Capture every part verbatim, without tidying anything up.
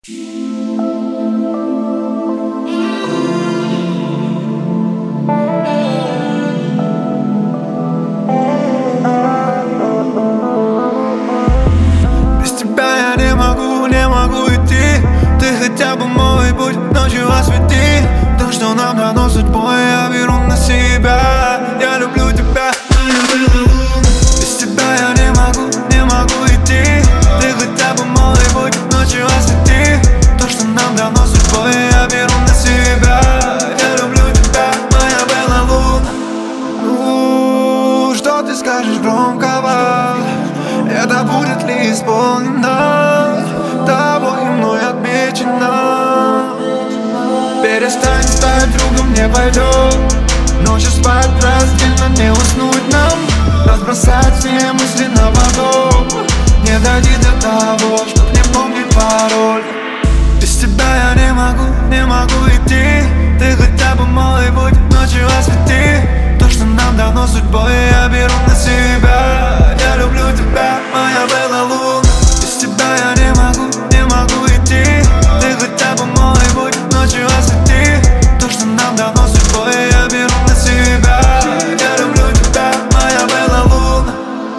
Без тебя я не могу, не могу идти. Ты хотя бы мой путь ночью освети. То, что нам дано судьбой, я беру на себя. Я люблю тебя, без тебя я не могу, не могу идти. Ты хотя бы мой путь ночью освети. То, что нам дано судьбой, я беру на себя. Я люблю тебя, моя белая луна. Ну, что ты скажешь громкого? Это будет ли исполнено тобой и мной отмечено? Перестань стать другом, не пойдет. Ночью спать раздельно, не уснуть нам. Разбросать все мысли на поток. Не дойти до того, чтоб не помнить пароль. Без тебя я не могу, не могу идти. Ты хотя бы мой путь ночью освети. То, что нам дано судьбой, я беру на себя. Я люблю тебя, моя белая луна. Без тебя я не могу, не могу идти. Ты хотя бы мой путь ночью освети. То, что нам дано судьбой, я беру на себя. Я люблю тебя, моя белая луна.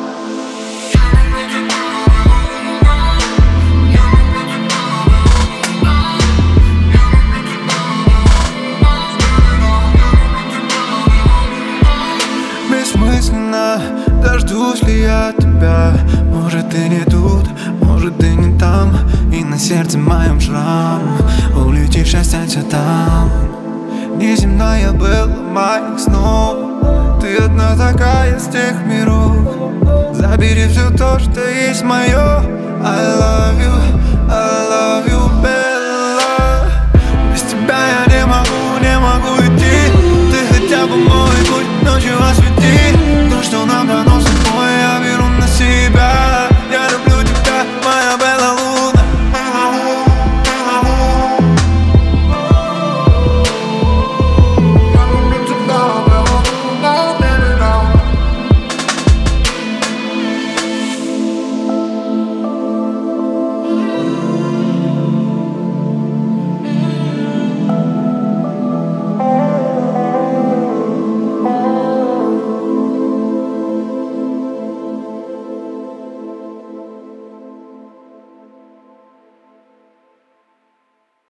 Бессмысленно, дождусь ли я тебя. Может, ты не тут, может, ты не там. И на сердце моем шрам. Улетишь, останься там. Неземная была моих снов. Ты одна такая с тех миров. Забери все то, что есть мое. I love you, I love you.